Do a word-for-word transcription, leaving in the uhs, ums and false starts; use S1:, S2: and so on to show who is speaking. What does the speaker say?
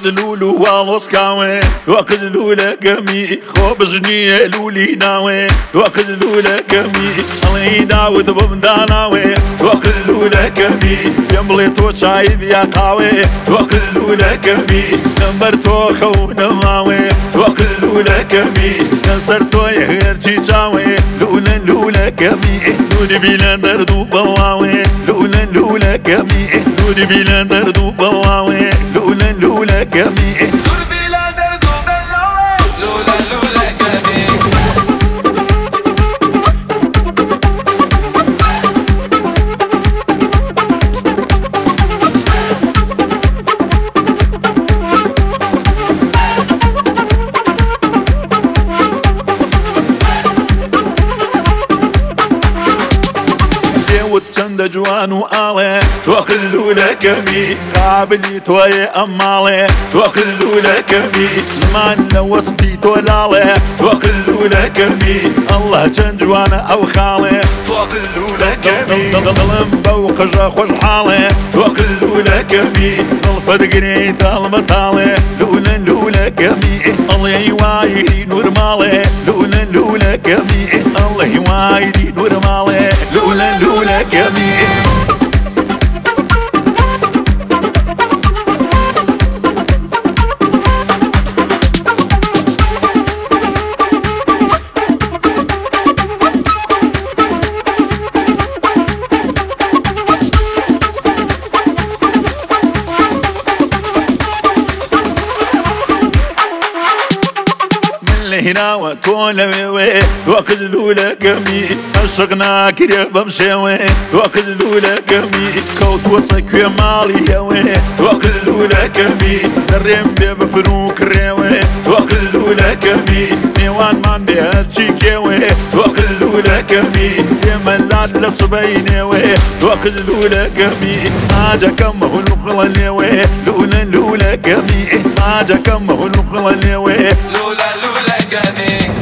S1: توقد لولو والوسكاوي توقد لولا قمي خوب جنيه لولي ناوي توقد لولا قمي الله داود بمداناوي توقد لولا قمي يملي تو شايب يا قاوي توقد لولا قمي نمبر تو خو نماوي توقد لولا قمي نصر تو يهرجي جاوي لولا لولا قمي نودي بلا دردو بواوي لولا لولا قمي نودي بلا دردو بواوي لولا لولا قمي
S2: نودي بلا دردو بواوي لولا لولا قمي
S1: وتشند جوان وآله توقلوا لكمي قابلي توي أمالي توقلوا لكمي من وصفي تولالي توقلوا لكمي الله جن جوان أو خالي توقلوا لكمي ظلم فوق خوش حالي توقلوا لكمي ظلفت قريت المطالي لولا لولا كمي الله يوايدي نور مالي لولا لولا كمي الله يوايدي نور مالي لولا لولا كمي هنا وكل وي وقت لولا قمي عشقنا كده بمشوي وقت لولا قمي كوت وصك في مالي يوي وقت لولا قمي الرم بفروك ريوي وقت لولا قمي نيوان مان بهرشي كيوي وقت لولا قمي يملاد لصبيني وي وقت لولا قمي ما جا كم هو نقل وي لولا لولا قمي ما جا كم هو نقل وي
S2: لولا لولا قمي